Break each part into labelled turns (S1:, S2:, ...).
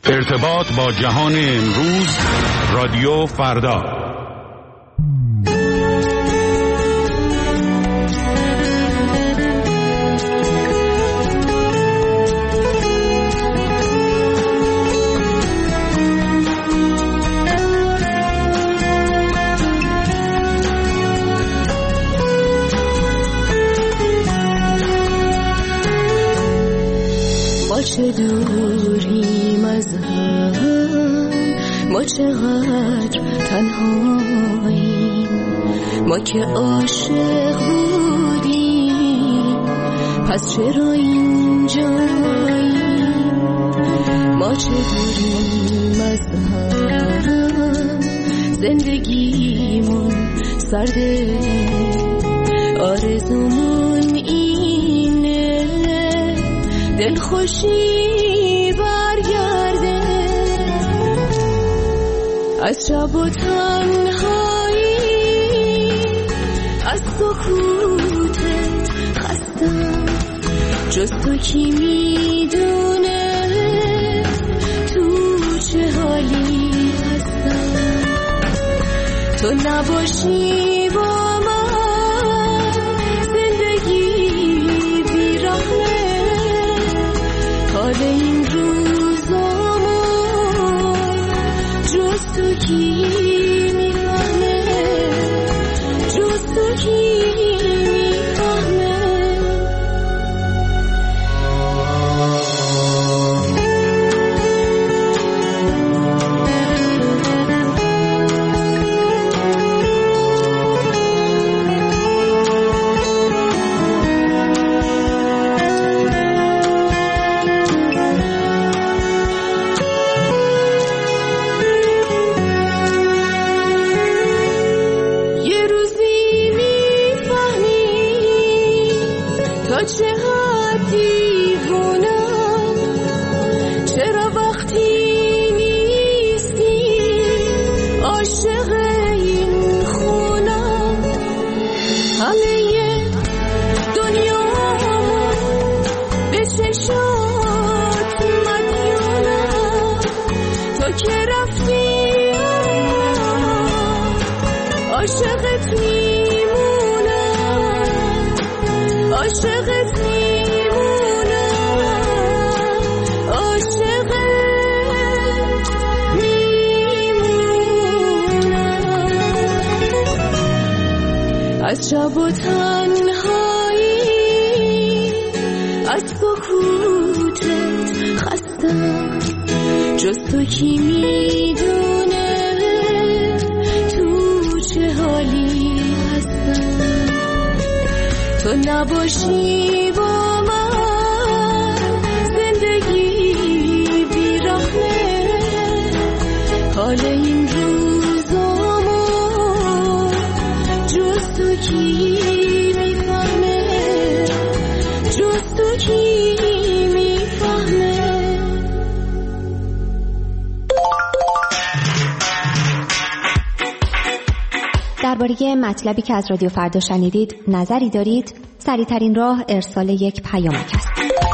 S1: ارتباط با جهان امروز، رادیو فردا.
S2: ما چه دوریم از هم، ما چقدر تنهاییم، ما که عاشق بودیم پس چرا اینجاییم. ما چه دوریم از هم، زندگیمون سرده، آرزومون اینه دل خوشی برگرده. از شب و تنهایی، از سکوتت خستم، جز تو کی میدونه تو چه حالی هستم. تو نباشی با من زندگی بی‌رحمه، حال این روزامو جز تو کی میفهمه، جز تو کی میفهمه. از شب و تنهایی، از سکوتت خستم، جز تو کی میدونه تو چه حالی هستم. تو نباشی با من زندگی بی‌رحمه، حال این روزامو جز تو کی میفهمه، جز تو کی میفهمه.
S3: درباره مطلبی که از رادیو فردا شنیدید نظری دارید؟ سریع‌ترین راه ارسال یک پیامک است.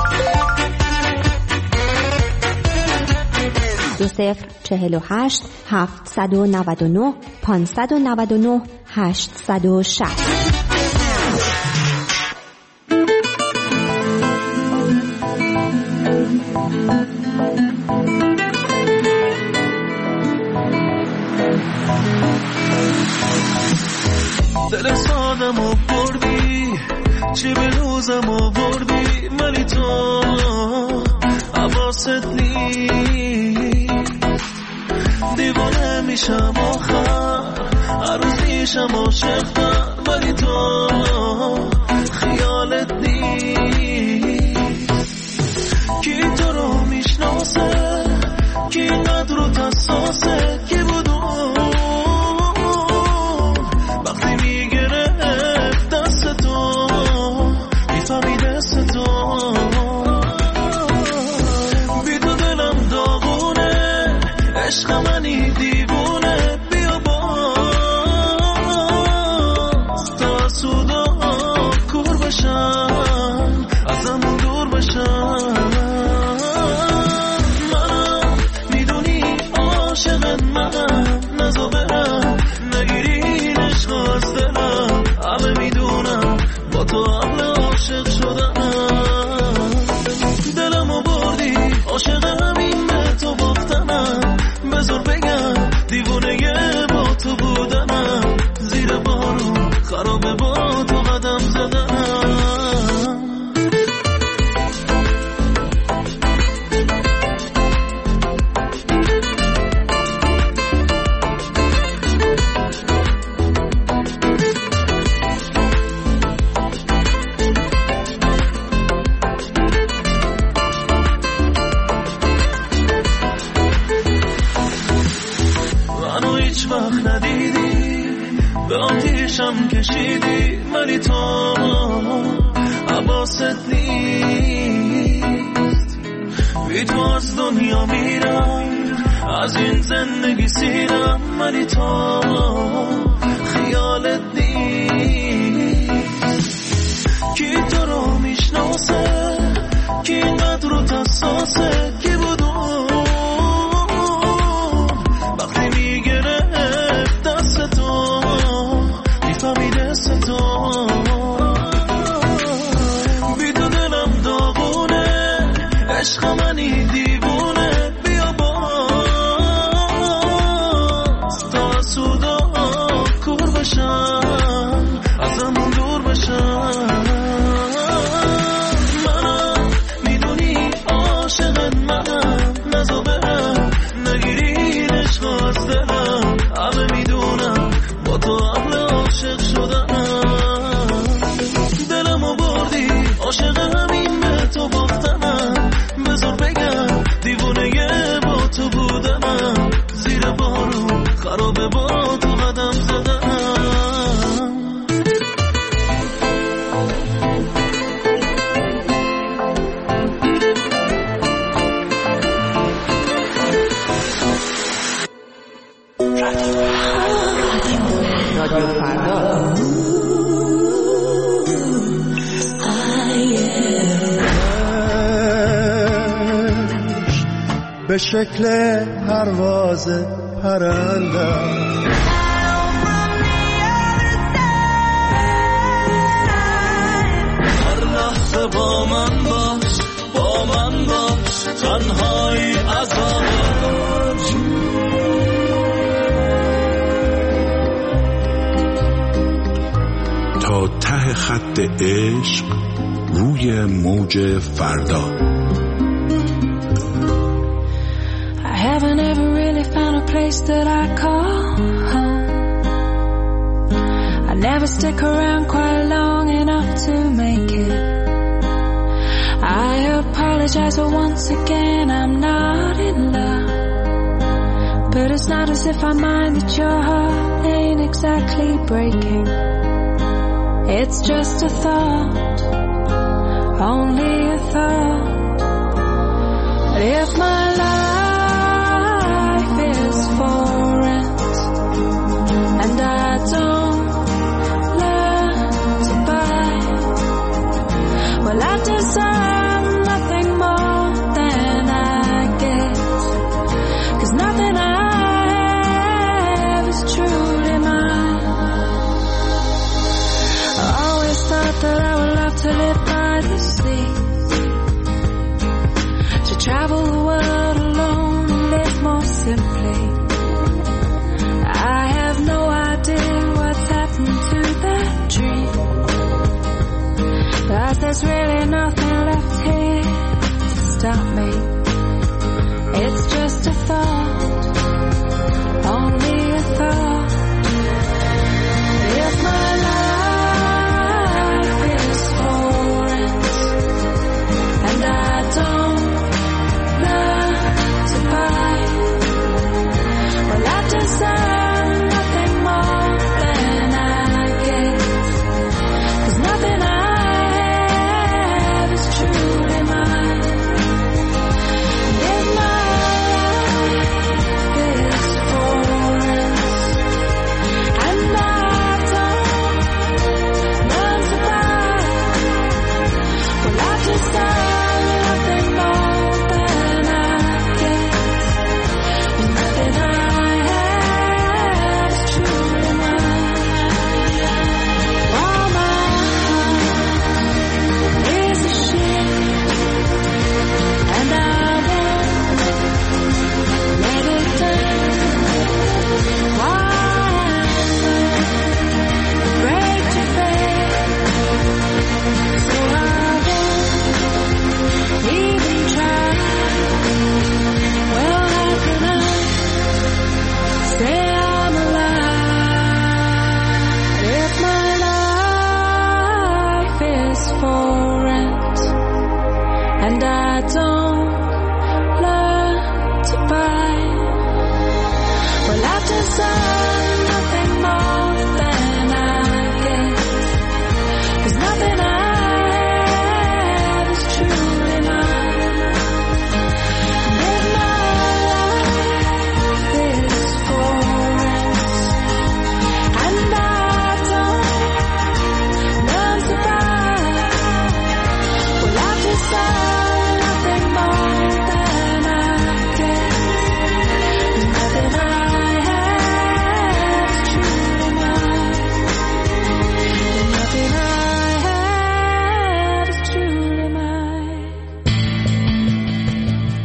S3: 2048 799 599 860.
S4: دل سادمو بردی، چی به روزمو بردی، ولی تو حواست نیست. دیوانه میشم آخر، هر روز میشم عاشق‌تر، ولی تو خیالت نیست. کی تو رو میشناسه، کی اینقدر رو حساسه، کی بود وقتی میگرفت دست تو، میفهمی دست تو. بی تو دلم داغونه، عشق منی دیوونه، بیا باز تا سودا کور بشم، ازمون دور بشم. عاشقم این به تو باختنم، بذار بگم دیوونه با تو بودنم، زیر بارون خرابه با تو قدم زدنم. آتیشم کشیدی ولی تو حواست نیست، بی تو از دنیا میرم، از این زندگی سیرم، ولی تو خیالت نیست. کی تو رو میشناسه، کی اینقدر رو حساسه، کی بود وقتی میگرفت دست تو میفهمیده ستو، بی تو دلم داغونه، عشق منی دیوونه، بیا باز تا سودا کور بشم، ازمون دور بشم. منم میدونی عاشقت منم، نزا برم نگیری عشق از دلم، همه میدونم با تو عاشق شدم، دلمو بردی عاشقم این به تو باختنم، بذار بگم دیوونه با تو بودنم، زیر بارون خرابه با تو قدم زدم.
S5: رادیو فردا
S6: به شکل پرواز پرندم،
S4: هر لحظه با من باش، با من باش، تنهایی عذاب
S1: تا ته خط عشق روی موج فردا.
S2: I haven't ever really found a place that I call home. I never stick around quite long enough to make it. I apologize, but once again I'm not in love. But it's not as if I mind that your heart ain't exactly breaking. It's just a thought, only a thought. But if my life is for rent and I don't learn to buy, well I deserve nothing more than I get, 'cause nothing I have is truly mine. I always thought that I would love to live by the sea, to travel the world alone and live more simply. I have no idea what's happened to that dream, but there's really nothing left here to stop me. It's just a thought, only a thought. If my life is for rent and I don't learn to buy, well I deserve nothing more than I get, 'cause nothing I have is truly mine.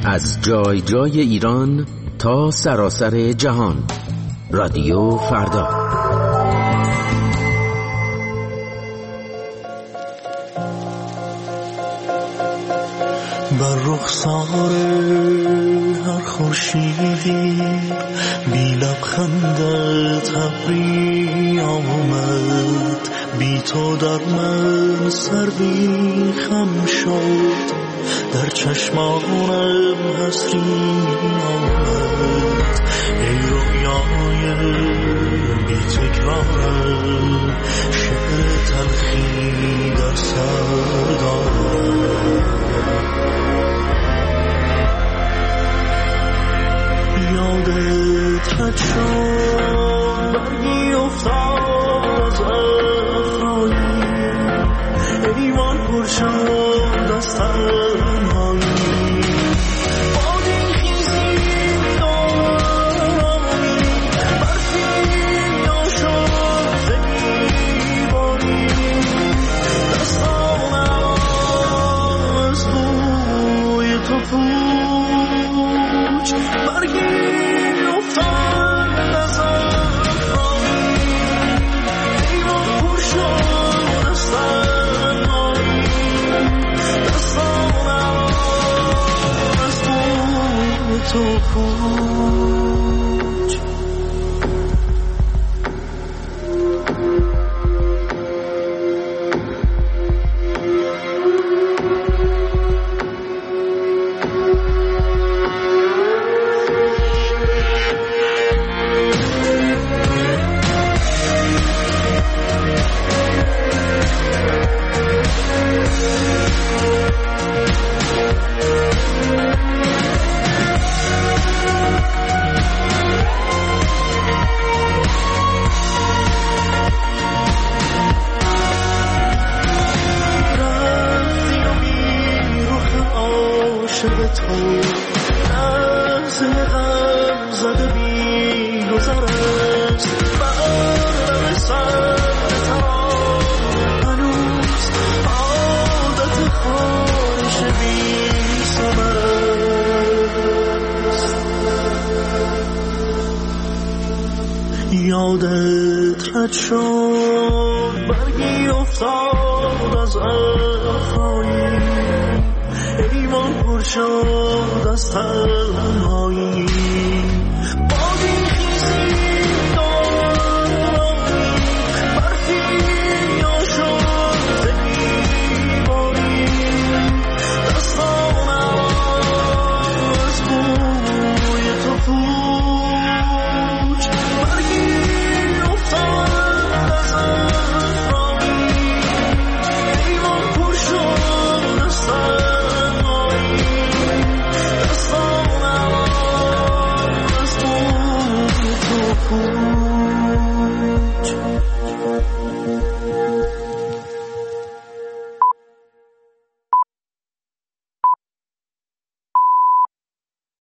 S7: از جای جای ایران تا سراسر جهان. رادیو فردا.
S4: بر رخسار هر خورشیدی بی لبخندت ابری آمد، بی تو در من سردی خم شد، در چشمانم حسری آمد. ای رویای بی تکرارم، شعر تلخی در سر دارم. یادت رد شد برگی افتاد از افرایی، ایوان پر شد از تنهایی. بادی خیزی دارمی برفی یا شد زمین بادی، دستانم از بوی تو پوچ برگی تو پوچ. یادت رد شد برگی افتاد از افرایی، ایوان پر شد از تنهایی. بادی خیزی دارمی برفی یا شد زمین باری، دستانم از بوی تو پوچ برگی افتاد از افرایی، ایوان پر شد از تنهایی. دستانم از بوی تو پوچ.